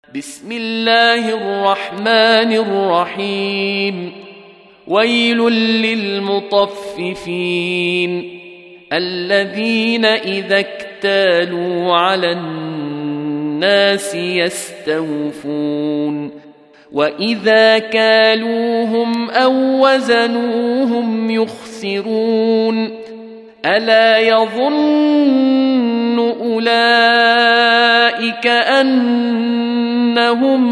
بسم الله الرحمن الرحيم. ويل للمطففين الذين إذا اكتالوا على الناس يستوفون وإذا كالوهم أو وزنوهم يخسرون ألا يظن أولئك أنهم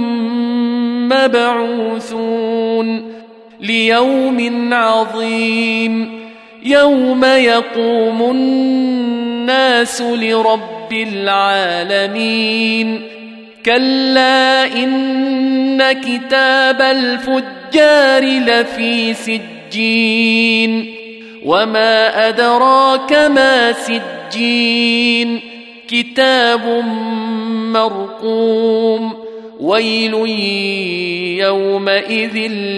مبعوثون ليوم عظيم يوم يقوم الناس لرب العالمين. كلا إن كتاب الفجار لفي سجين وما أدراك ما سجين كتاب مرقوم. ويل يومئذ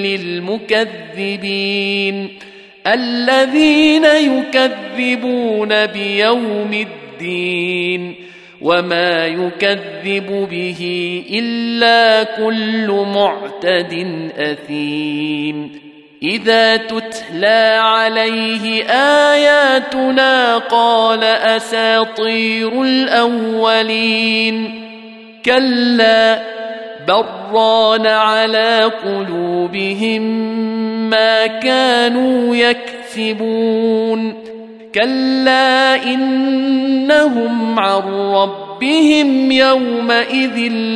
للمكذبين الذين يكذبون بيوم الدين وما يكذب به إلا كل معتد أثيم. إذا تتلى عليه آياتنا قال أساطير الأولين كلا بران على قلوبهم ما كانوا يكسبون. كلا إنهم عن ربهم يومئذ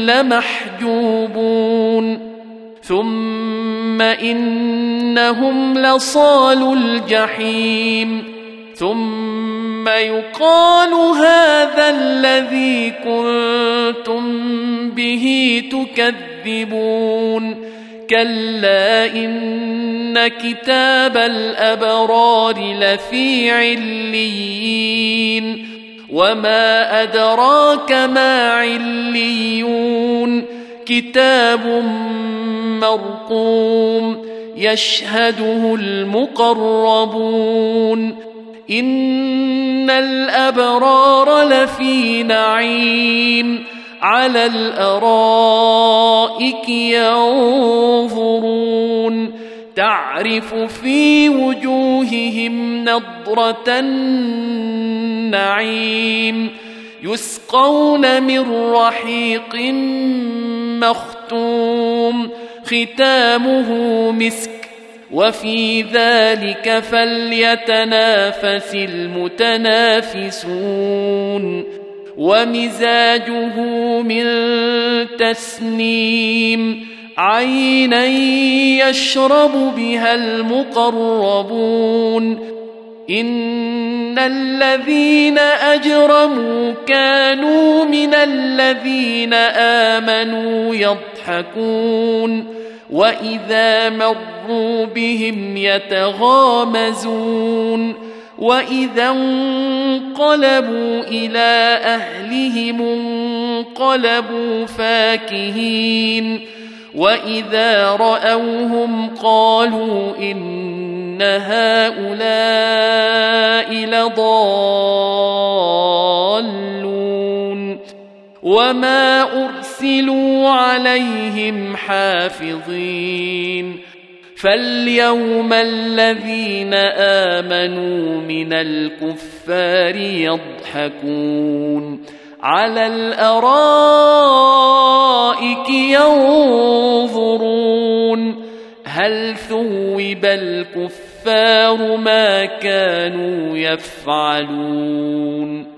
لمحجوبون ثم إنهم لصالو الجحيم ثم يقال هذا الذي كنتم به تكذبون. كلا إن كتاب الأبرار لفي عليين وما أدراك ما عليون كتاب مرقوم يشهده المقربون. إن الأبرار لفي نعيم على الأرائك ينظرون تعرف في وجوههم نضرة النعيم يسقون من رحيق مختوم ختامه مسك وفي ذلك فليتنافس المتنافسون. ومزاجه من تسنيم عينا يشرب بها المقربون. إن الذين أجرموا كانوا من الذين آمنوا يضحكون وإذا مروا بهم يتغامزون وإذا انقلبوا إلى أهلهم انقلبوا فاكهين وإذا رأوهم قالوا إن هؤلاء لضالون وما أرسلوا عليهم حافظين. فاليوم الذين آمنوا من الكفار يضحكون على الأرائك ينظرون هل ثوب الكفار ما كانوا يفعلون.